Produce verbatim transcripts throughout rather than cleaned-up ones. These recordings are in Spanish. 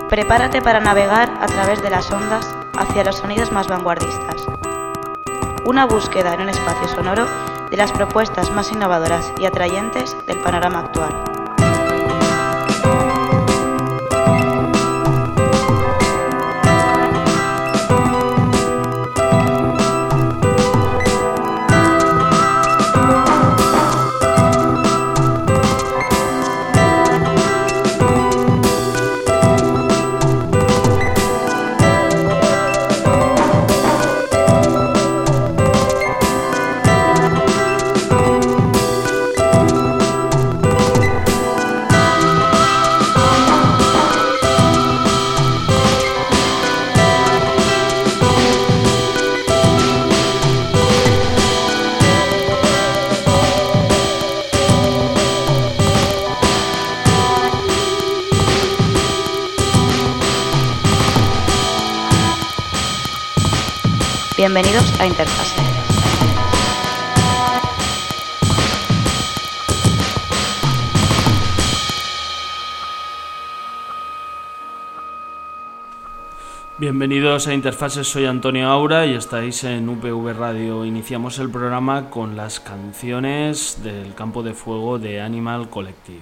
Prepárate para navegar a través de las ondas hacia los sonidos más vanguardistas. Una búsqueda en un espacio sonoro de las propuestas más innovadoras y atrayentes del panorama actual. Bienvenidos a Interfase. Bienvenidos a Interfaces, soy Antonio Aura y estáis en U P V Radio. Iniciamos el programa con las canciones del Campo de Fuego de Animal Collective.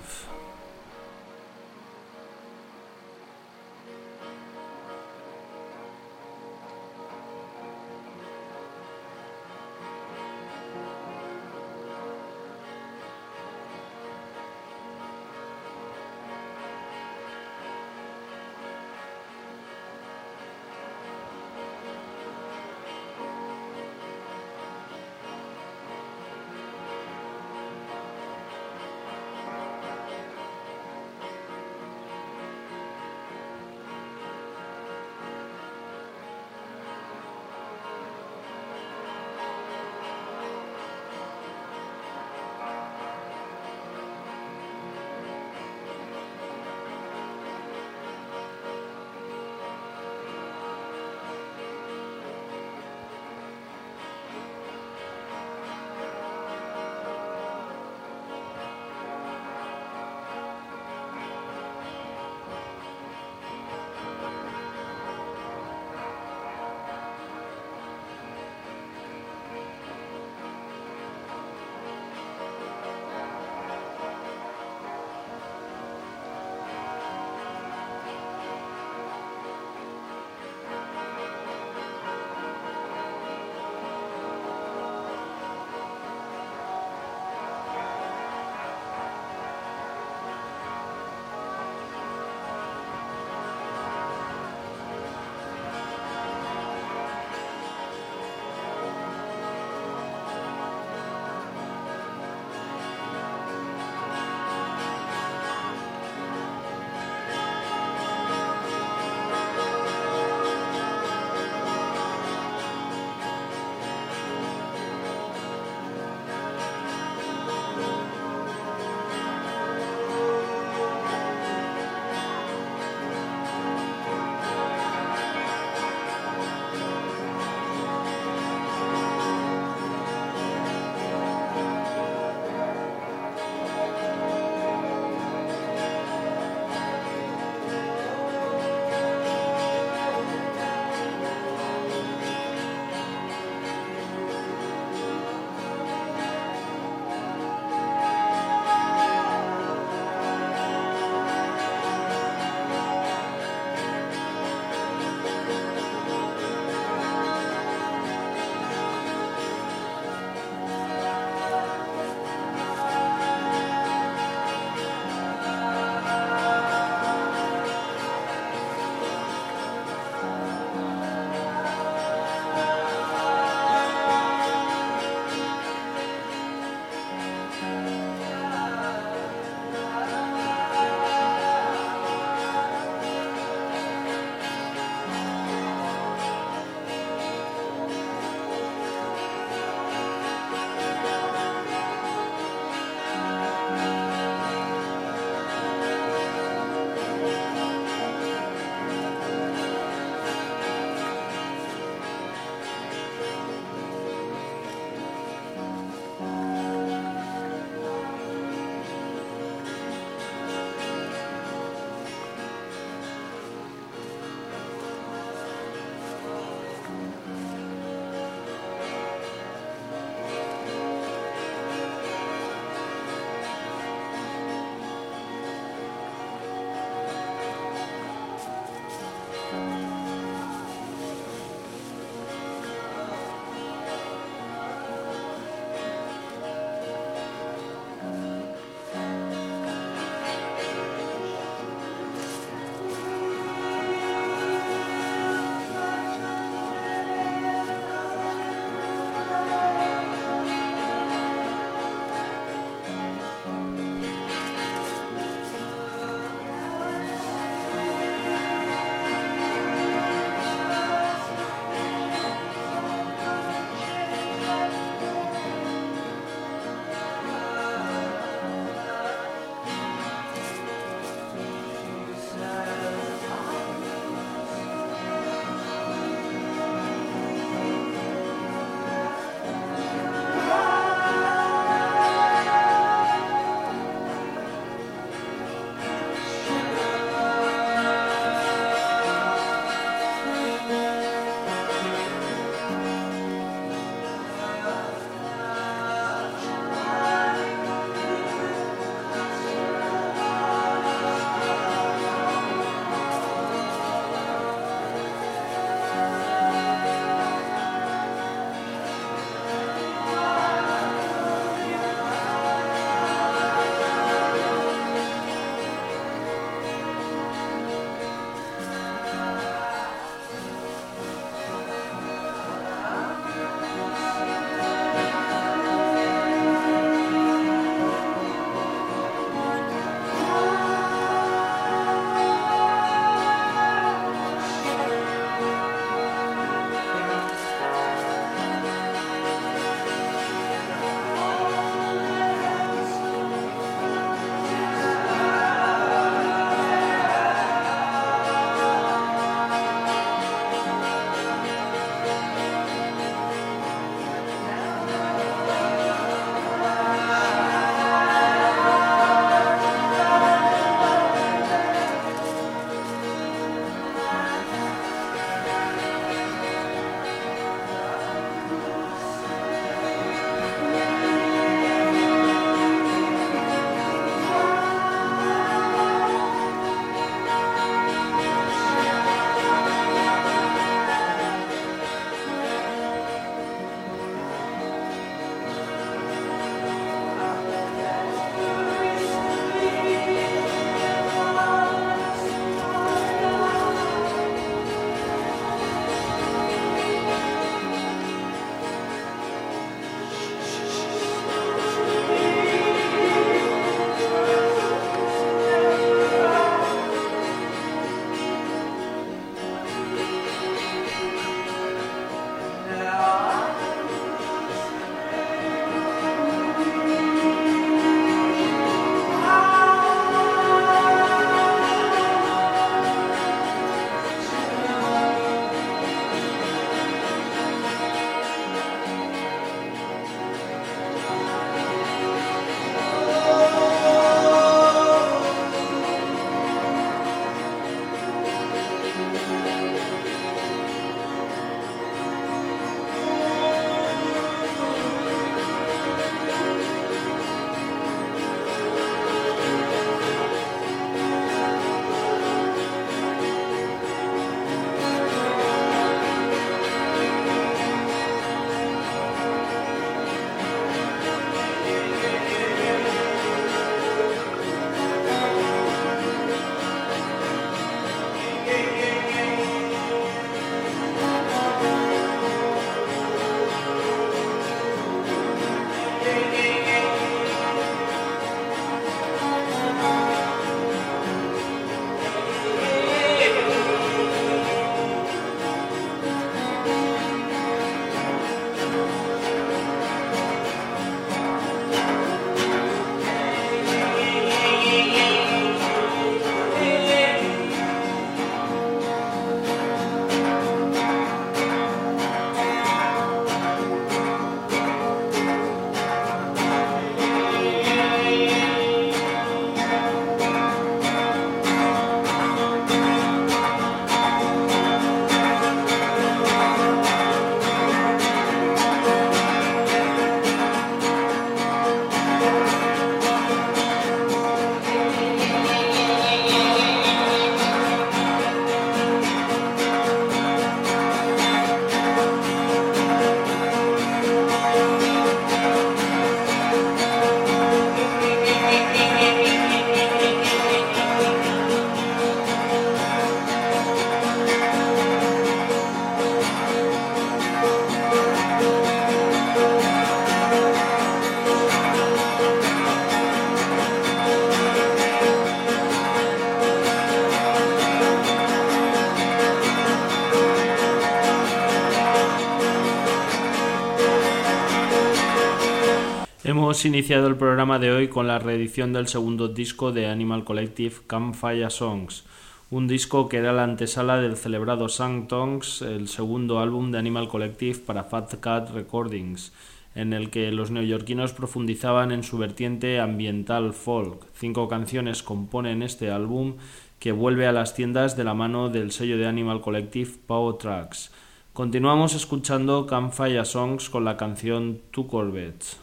hemos iniciado el programa de hoy con la reedición del segundo disco de Animal Collective, Campfire Songs, un disco que era la antesala del celebrado Sang Tongs, el segundo álbum de Animal Collective para Fat Cat Recordings, en el que los neoyorquinos profundizaban en su vertiente ambiental folk. Cinco canciones componen este álbum, que vuelve a las tiendas de la mano del sello de Animal Collective, Power Tracks. Continuamos escuchando Campfire Songs con la canción Two Corvettes.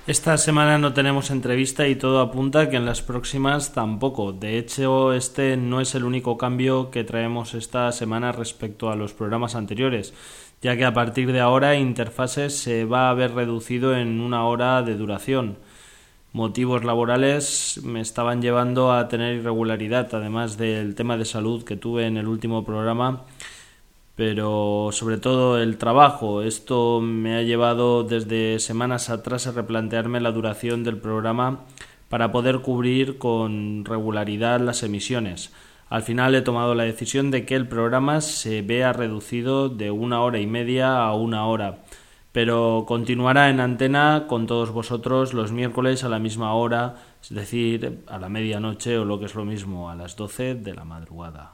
Esta semana no tenemos entrevista y todo apunta que en las próximas tampoco. De hecho, este no es el único cambio que traemos esta semana respecto a los programas anteriores, ya que a partir de ahora Interfaces se va a ver reducido en una hora de duración. Motivos laborales me estaban llevando a tener irregularidad, además del tema de salud que tuve en el último programa, pero sobre todo el trabajo. Esto me ha llevado desde semanas atrás a replantearme la duración del programa para poder cubrir con regularidad las emisiones. Al final he tomado la decisión de que el programa se vea reducido de una hora y media a una hora, pero continuará en antena con todos vosotros los miércoles a la misma hora, es decir, a la medianoche o lo que es lo mismo, a las doce de la madrugada.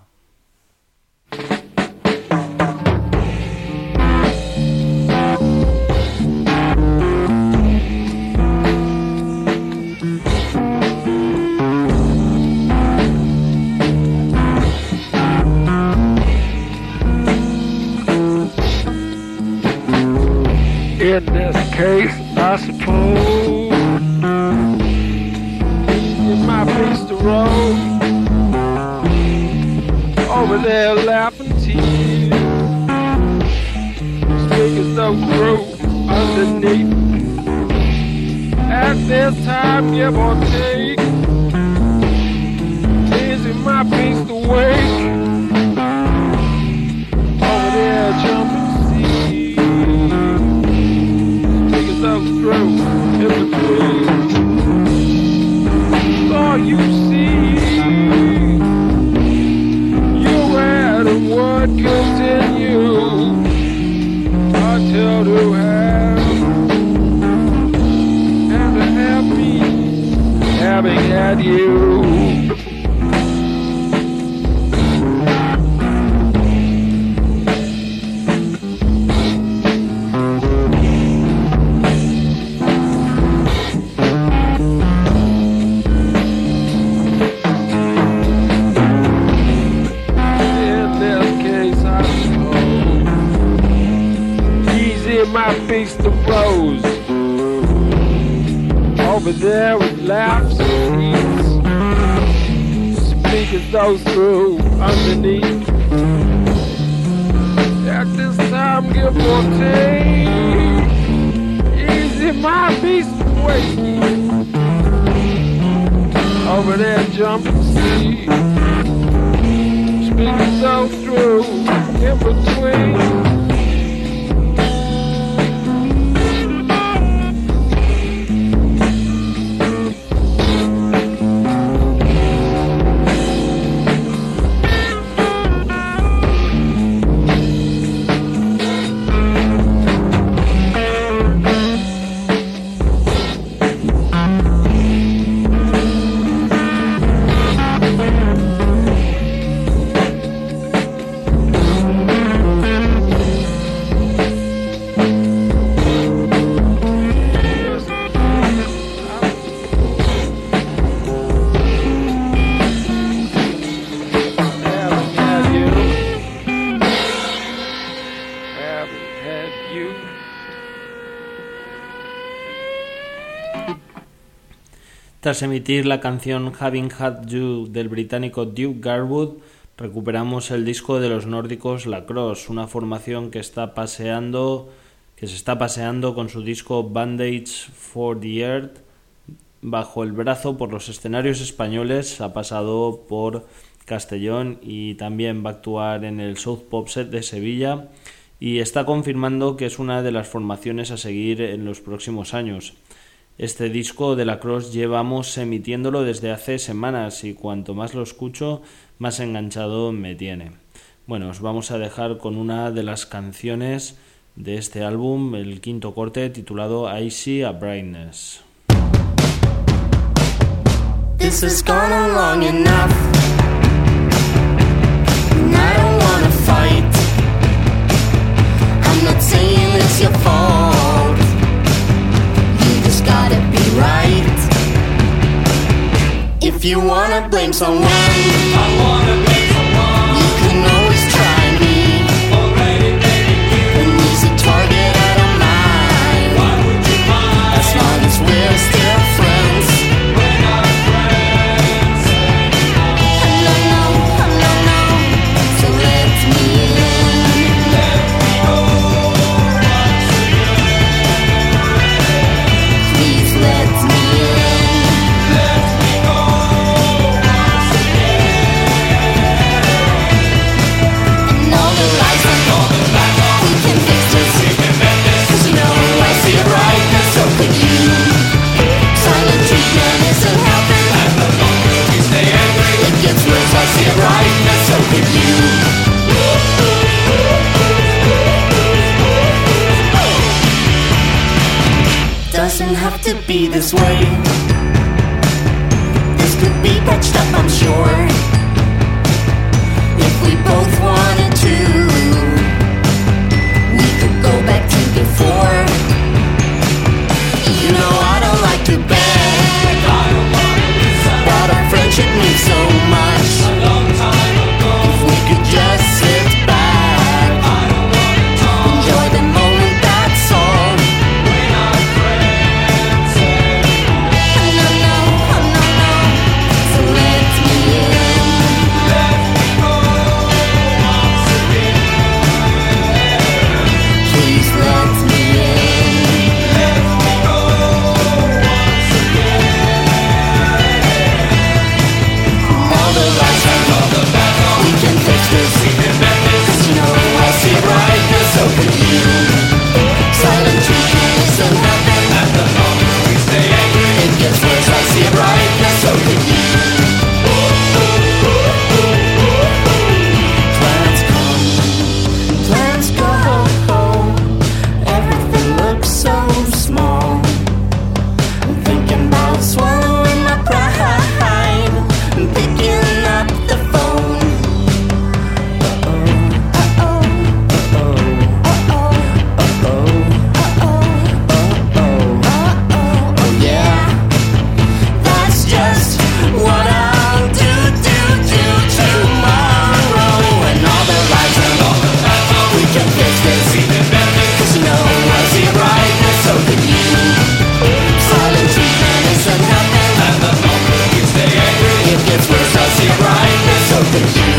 In this case, I suppose it might face the road over there laughing tears, speakers though through underneath. At this time, give or take, tears in my face to wake over there jumping. Through in between, so you see, you had a word continue until to have and to have me having had you. My face the rose over there with laughs and tears, speakers those through underneath. At this time, give or take, easy my beast waking over there jumping sea, speakers those through in between. Tras emitir la canción Having Had You del británico Duke Garwood, recuperamos el disco de los nórdicos Lacrosse, una formación que está paseando, que se está paseando con su disco Bandage for the Earth bajo el brazo por los escenarios españoles. Ha pasado por Castellón y también va a actuar en el South Pop Set de Sevilla y está confirmando que es una de las formaciones a seguir en los próximos años. Este disco de Lacrosse llevamos emitiéndolo desde hace semanas y cuanto más lo escucho, más enganchado me tiene. Bueno, os vamos a dejar con una de las canciones de este álbum, el quinto corte titulado I See a Brightness. This has gone on long enough, and I don't wanna fight. I'm not saying it's your fault, you just gotta be right. If you wanna blame someone, I wanna blame someone, you can always try me. Already, baby, you an easy target, I don't mind. Why would you mind? As long as we're doesn't have to be this way. This could be patched up, I'm sure, if we both wanted to. We could go back to before. You know I don't like to beg, but our friendship means so much. If we could just sit back, enjoy the moment, that's all. No, no, oh, no, no, so let me in. Please let me in. All the lights are on, we can fix this. Cause you know I see it right, and so could you. Silent treatment isn't nothing. At the moment we stay angry, it gets worse, I see it right, and so could you. Plans come, plans go. Everything looks so small. I'm thinking about swallowing my pride and picking up the phone. Uh-oh, uh-oh, uh-oh, uh-oh, uh-oh, uh-oh, uh-oh, uh-oh, oh yeah. That's just what I'll do, do, do tomorrow. When all the lights are on, we can fix this. Cause you know I see it right, and so could you. Silent treatment isn't nothing. At the moment we stay angry, it gets worse, I see it right, and so could you.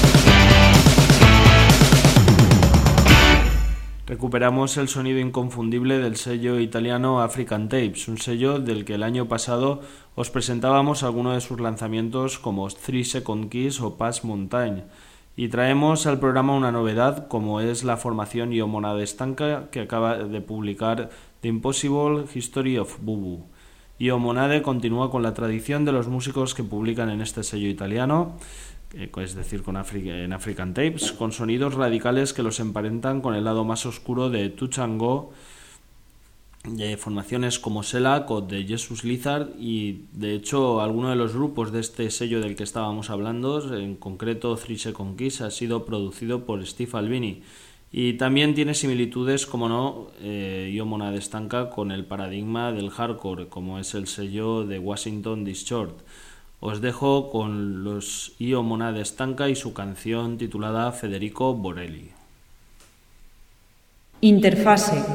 Recuperamos el sonido inconfundible del sello italiano African Tapes, un sello del que el año pasado os presentábamos algunos de sus lanzamientos como Three Second Kiss o Pass Mountain. Y traemos al programa una novedad, como es la formación Io Monade Stanca, que acaba de publicar The Impossible History of Boo Boo. Io Monade continúa con la tradición de los músicos que publican en este sello italiano, es decir, con Afri- en African Tapes, con sonidos radicales que los emparentan con el lado más oscuro de Touch and Go, de formaciones como Shellac o de Jesus Lizard, y de hecho alguno de los grupos de este sello del que estábamos hablando, en concreto Three Second Kiss, ha sido producido por Steve Albini, y también tiene similitudes, como no, eh, Io Monade Stanca con el paradigma del hardcore, como es el sello de Washington Distort. Os dejo con los Io Monade Stanca y su canción titulada Federico Borelli. Interfase.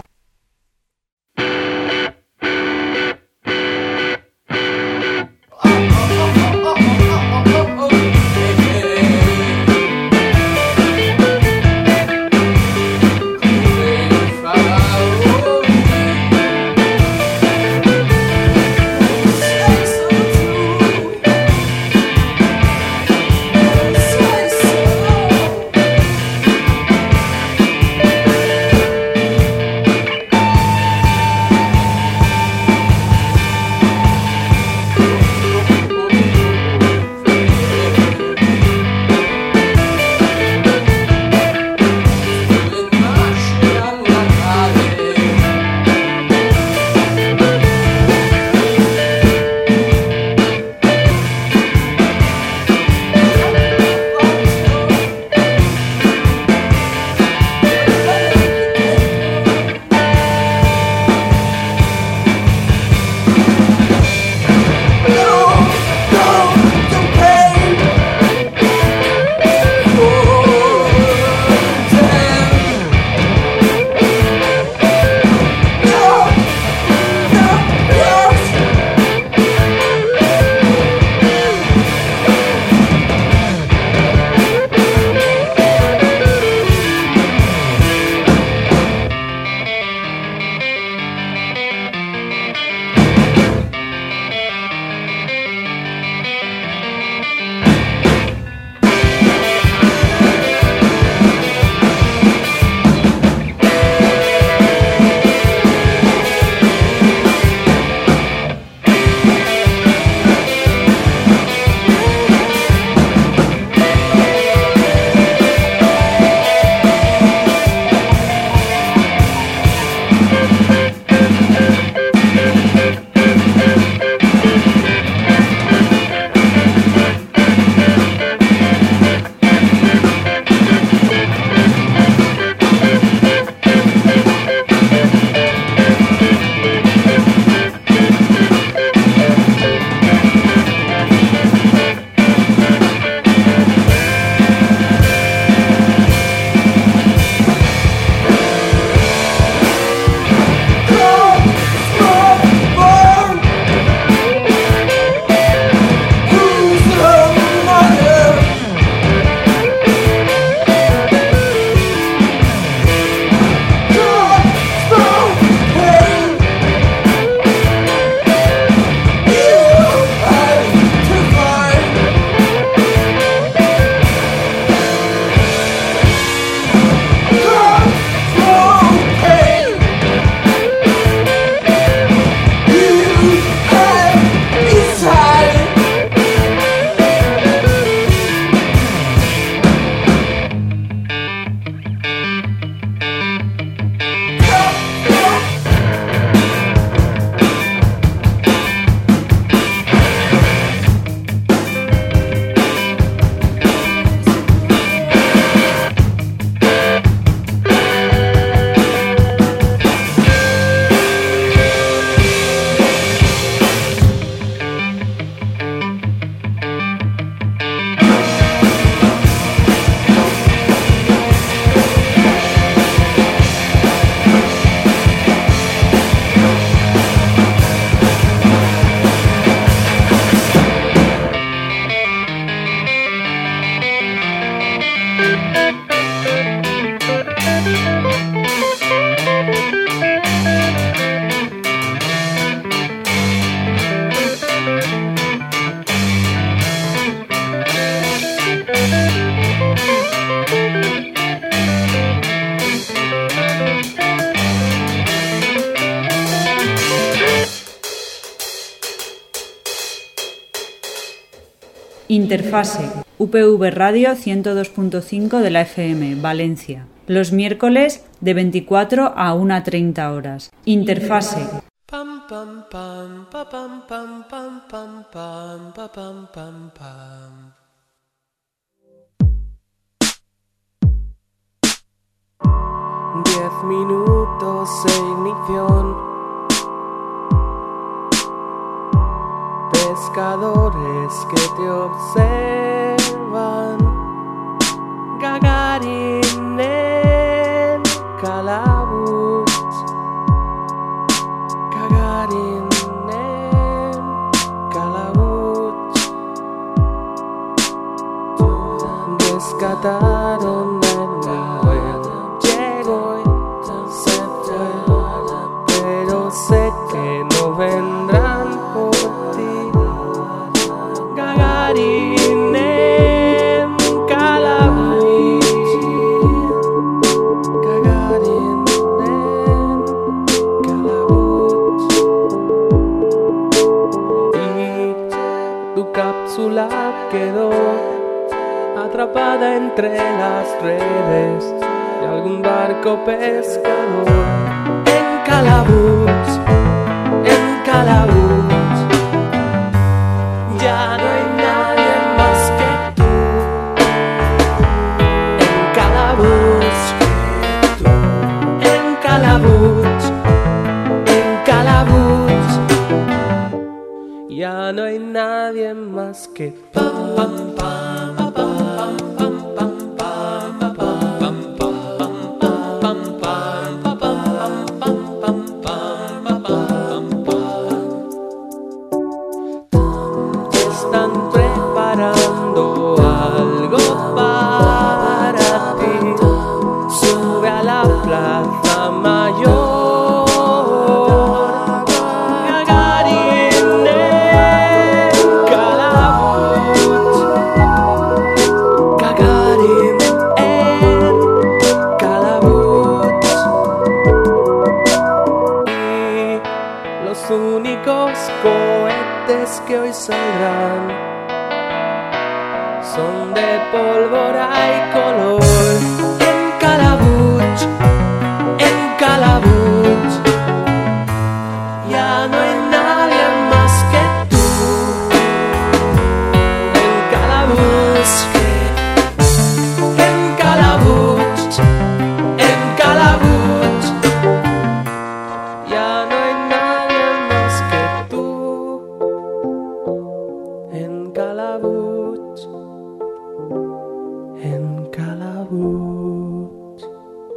Interfase, U P V Radio ciento dos punto cinco de la F M, Valencia. Los miércoles de veinticuatro a una treinta horas. Interfase. Pam pam pam pam pam pam pam pam pam pam pam pam. Diez minutos de ignición. Pescadores que te observan. Gagarin en Calabuch. Gagarin en Calabuch. Rescataron el web. Llegó y se fue, pero sé que no vendrán por ti. Gagarin en Calabuch. Gagarin en Calabuch. Y tu cápsula quedó atrapada entre las redes de algún barco pescador. En Calabuch, en Calabuch, ya no hay nadie más que tú. En Calabuch, en Calabuch, en Calabuch, ya no hay nadie más que tú. Pam, pam, pam, pam, pam, pam, pam, pam, pam, pam, pam, pam, pam, pam. Están preparando algo para ti. Sube a la plaza mayor. Gagarin en Calabuch. Gagarin en Calabuch. Y los únicos cohetes que hoy saldrán son de pólvora y color. En Calabuch, en Calabuch, ya no hay nadie más que tú. En Calabuch, en Calabuch, en Calabuch, ya no hay nadie más que tú. En Calabuch, en Calabuch.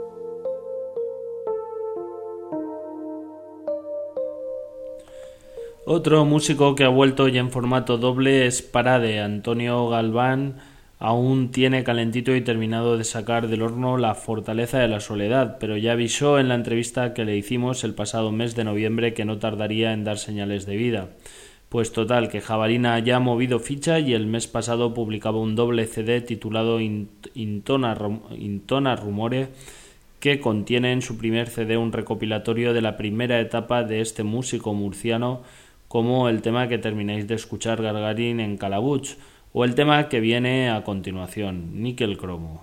Otro músico que ha vuelto ya en formato doble es Parade. Antonio Galván aún tiene calentito y terminado de sacar del horno La Fortaleza de la Soledad, pero ya avisó en la entrevista que le hicimos el pasado mes de noviembre que no tardaría en dar señales de vida. Pues total, que Jabalina ya ha movido ficha y el mes pasado publicaba un doble C D titulado Intona, Intona Rumore, que contiene en su primer C D un recopilatorio de la primera etapa de este músico murciano, como el tema que termináis de escuchar, Gagarin en Calabuch, o el tema que viene a continuación, Níquel Cromo.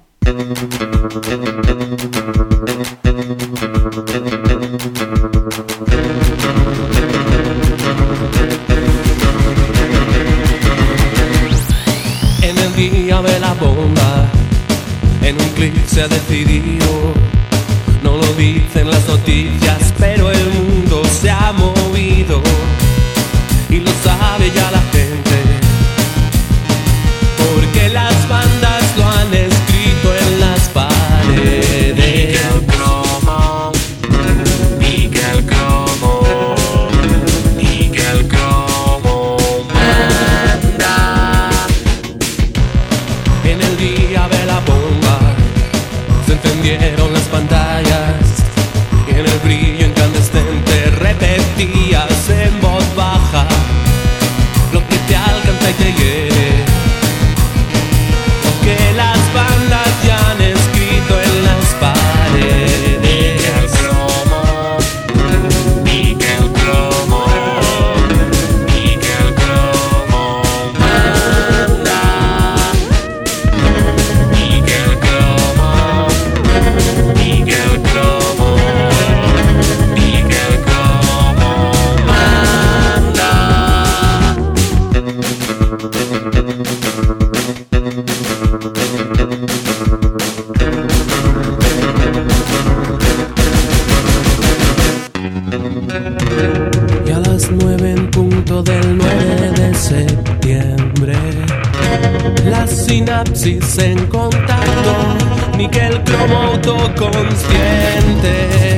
En el día de la bomba, en un clic se ha decidido. No lo dicen las noticias, pero el mundo se ha movido. Y lo sabe ya la gente, porque las bandas lo han escrito en las paredes. Níquel cromo, níquel cromo, níquel cromo, manda. En el día de la bomba, Miguel Cromo autoconsciente.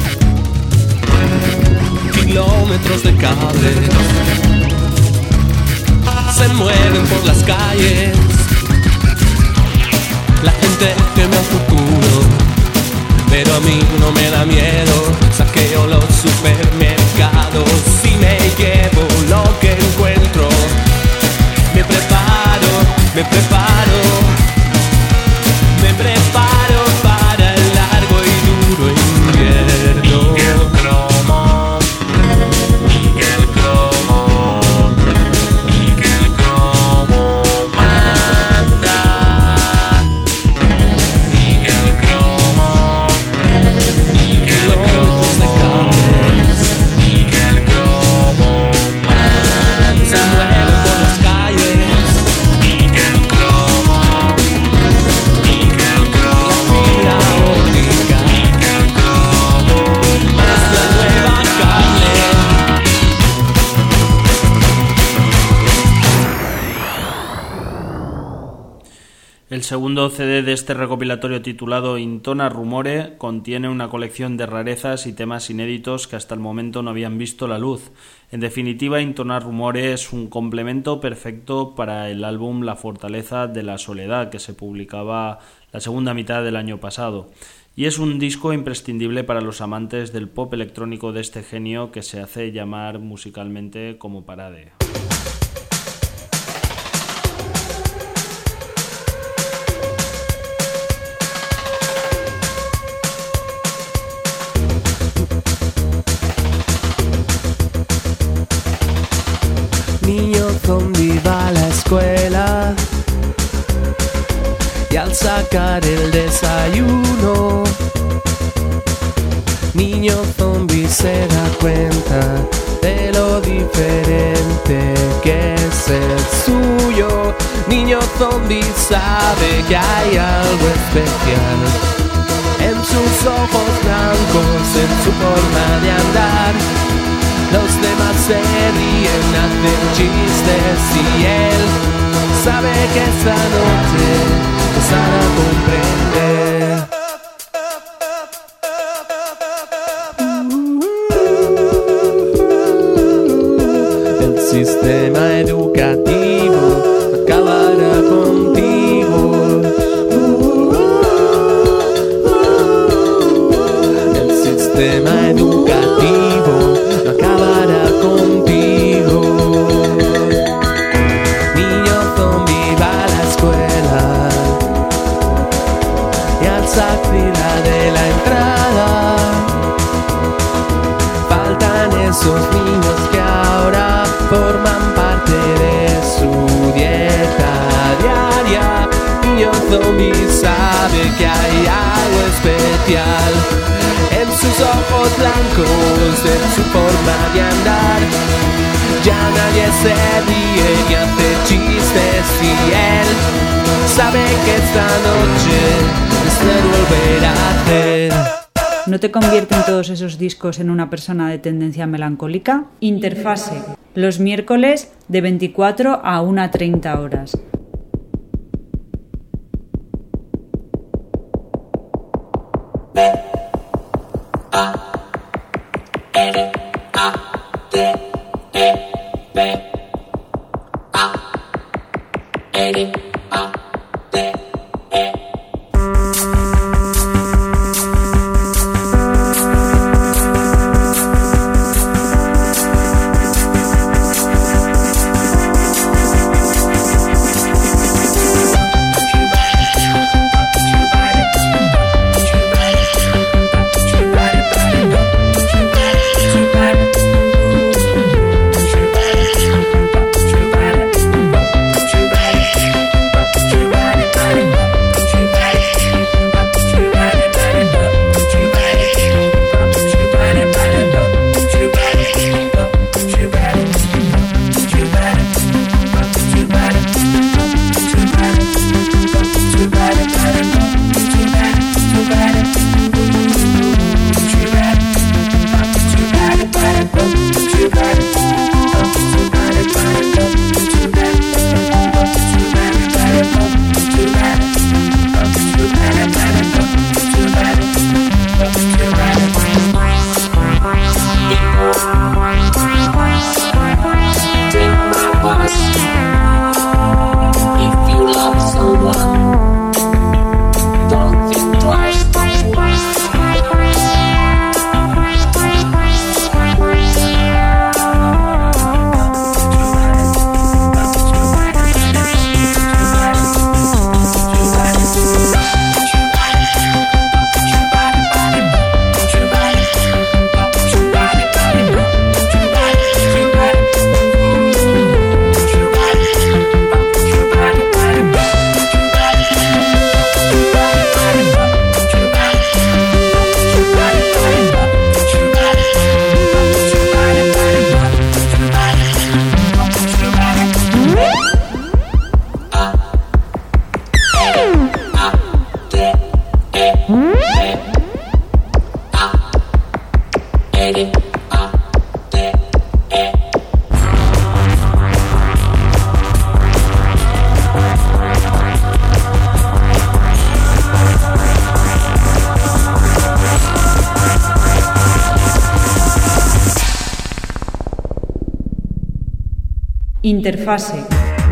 Kilómetros de cables se mueven por las calles. La gente teme al futuro, pero a mí no me da miedo. Saqueo los supermercados y me llevo lo que encuentro. Me preparo, me preparo, me preparo para el largo y duro invierno. Miguel Cromo, Miguel Cromo, Miguel Cromo manda. Miguel Cromo, Miguel Cromo, Miguel Cromo manda. Se mueve por las calles. Miguel Cromo, Miguel Cromo, la fibra óptica. Miguel Cromo es la nueva carne. El segundo C D de este recopilatorio titulado Intona Rumore contiene una colección de rarezas y temas inéditos que hasta el momento no habían visto la luz. En definitiva, Intona Rumore es un complemento perfecto para el álbum La Fortaleza de la Soledad, que se publicaba la segunda mitad del año pasado. Y es un disco imprescindible para los amantes del pop electrónico de este genio que se hace llamar musicalmente como Parade. Niño zombie va a la escuela y al sacar el desayuno, niño zombie se da cuenta de lo diferente que es el suyo. Niño zombie sabe que hay algo especial en sus ojos blancos, en su forma de andar. Los demás se ríen, hacen chistes y él sabe que esta noche nos hará comprender. El sistema educativo acabará contigo. El sistema educativo acabará contigo. Niño zombie va a la escuela y al salir de la entrada faltan esos niños que ahora forman parte de su dieta diaria. Niño zombie sabe que hay algo especial en sus ojos blancos, en su forma de andar. Ya nadie se ríe ni hace chistes y él sabe que esta noche es de volver a hacer. ¿No te convierten todos esos discos en una persona de tendencia melancólica? Interfase, los miércoles de veinticuatro a una treinta horas. Interfase.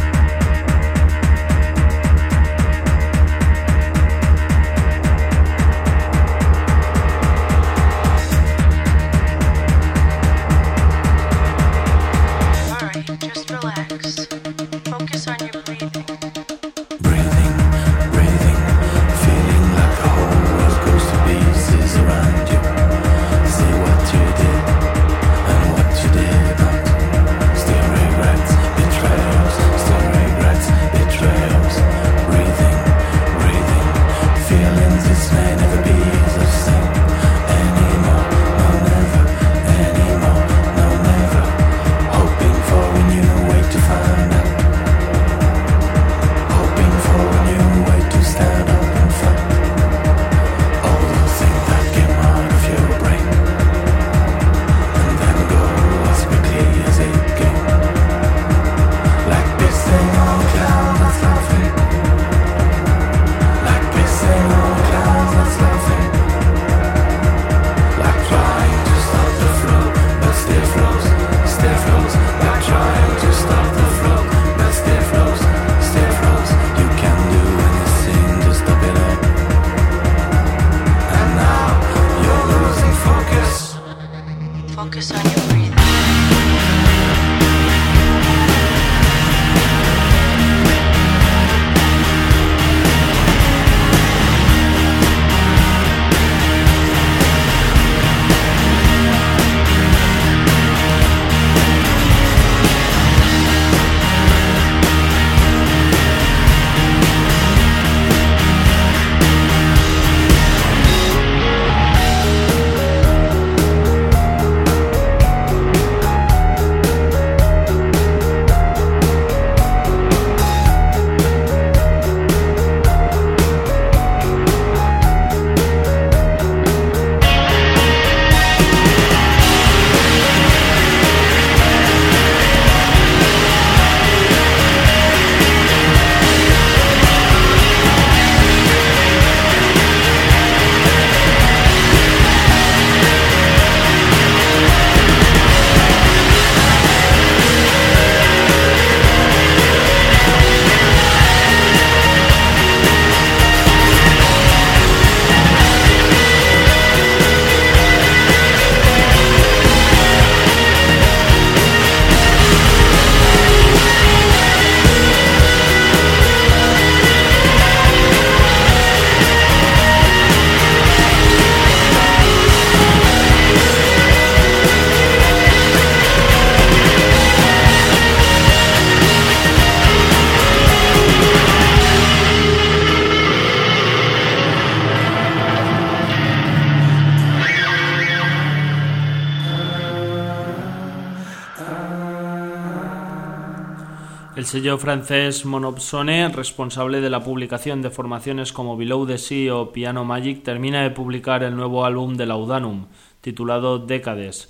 El sello francés Monopsone, responsable de la publicación de formaciones como Below the Sea o Piano Magic, termina de publicar el nuevo álbum de Laudanum, titulado Decades,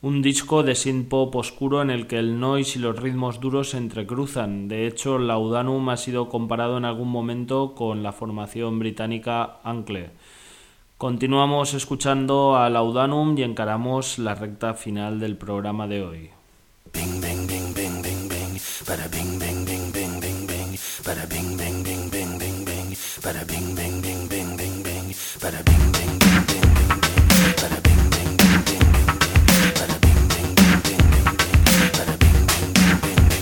un disco de synth-pop oscuro en el que el noise y los ritmos duros se entrecruzan. De hecho, Laudanum ha sido comparado en algún momento con la formación británica Ankle. Continuamos escuchando a Laudanum y encaramos la recta final del programa de hoy. Bing, bing, bing, bing, bing, bing. Bada bing, bing, bing, bing, bing, bing. Bada bing, bing, bing, bing, bing, bing. Bada bing, bing, bing, bing, bing, bing. Bada bing, bing, bing, bing, bing, bing. Bada bing, bing, bing, bing, bing, bing. Bada bing, bing, bing, bing, bing, bing. Bada bing, bing, bing, bing, bing, bing.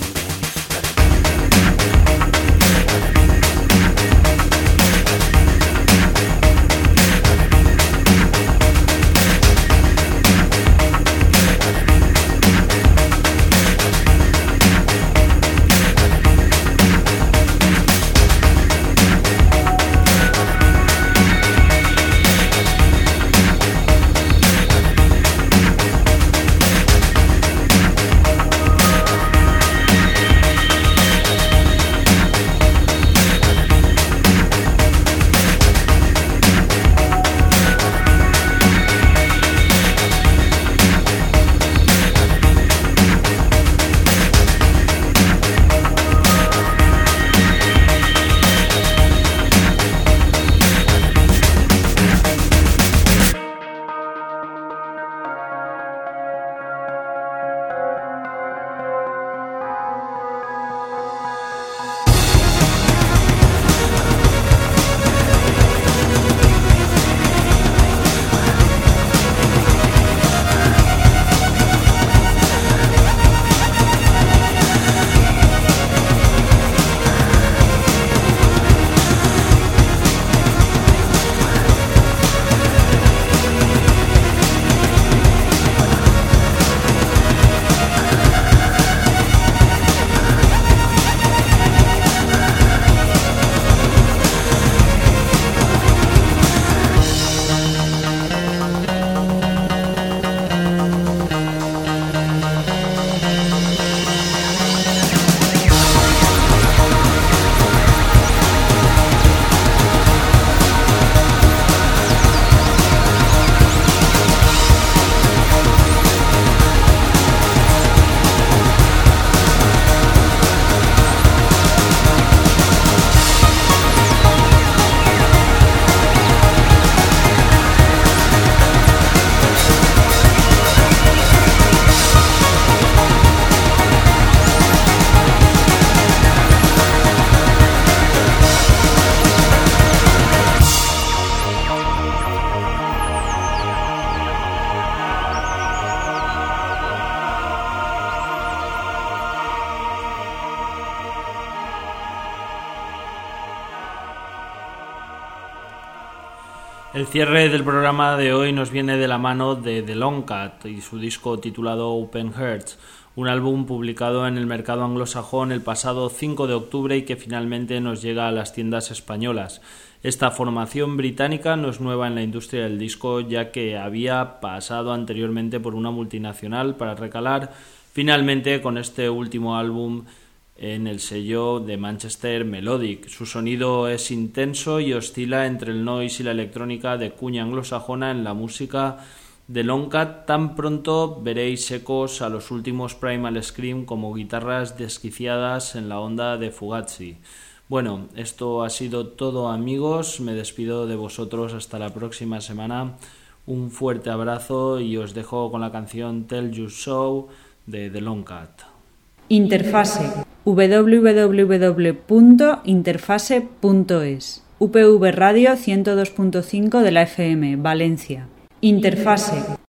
El cierre del programa de hoy nos viene de la mano de The Long Cut y su disco titulado Open Hearts, un álbum publicado en el mercado anglosajón el pasado cinco de octubre y que finalmente nos llega a las tiendas españolas. Esta formación británica no es nueva en la industria del disco, ya que había pasado anteriormente por una multinacional para recalar finalmente con este último álbum en el sello de Manchester Melodic. Su sonido es intenso y oscila entre el noise y la electrónica de cuña anglosajona en la música de Long Cut. Tan pronto veréis ecos a los últimos Primal Scream como guitarras desquiciadas en la onda de Fugazi. Bueno, esto ha sido todo, amigos. Me despido de vosotros hasta la próxima semana. Un fuerte abrazo y os dejo con la canción Tell You So de The Long Cut. Interfase doble u doble u doble u punto interfase punto es U P V Radio ciento dos punto cinco de la F M, Valencia. Interfase.